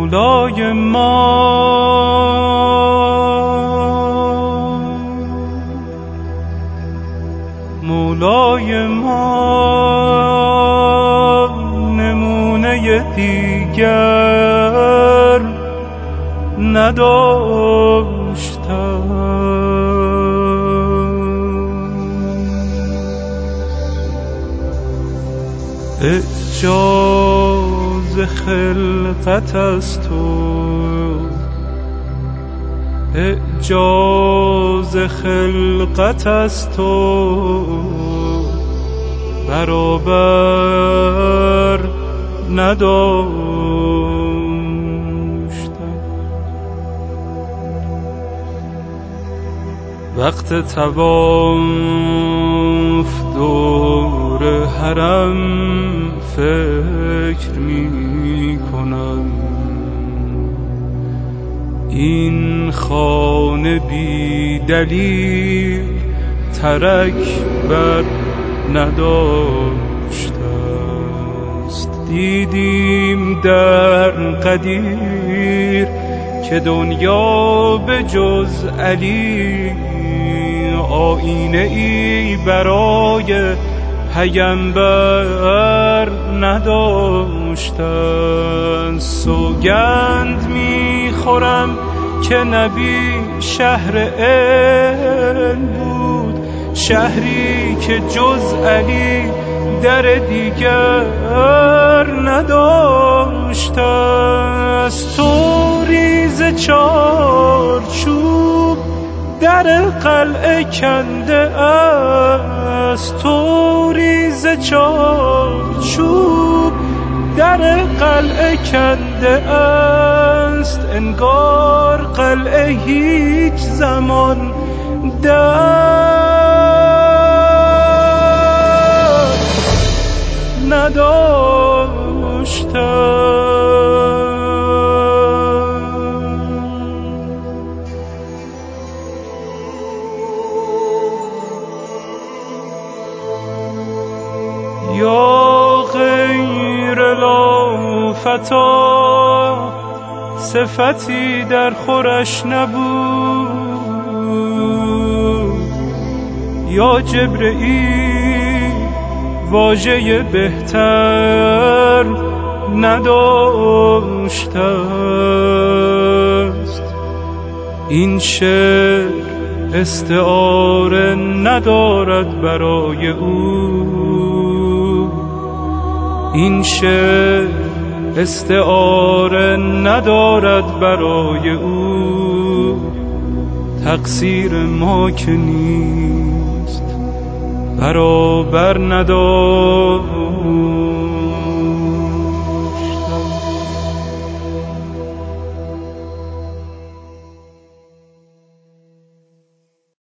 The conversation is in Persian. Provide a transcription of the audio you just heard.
مولای ما نمونه دیگر نداشتم. اعجاز خلقت از تو، اعجاز خلقت از تو برابر نداشتم. وقت طواف دور حرم فکر می کنم این خانه بی دلیل ترک بر نداشته است. دیدیم در قدیر که دنیا به جز علی آینه ای برای پیمبر نداشتند. سوگند میخورم که نبی شهر علم بود، شهری که جز علی در دیگر نداشت است. تو ریز چارچوب در قلعه کنده است، تو ریز چارچوب در قلعه کنده است. انگار قلعه هیچ زمان نداشتم. یا غیر لافتا صفتی در خورش نبود، یا جبرئیل واژه بهتر نداشته است. این شعر استعاره ندارد برای او، این شعر استعاره ندارد برای او. تقصیر ما که نیست برابر نداشت.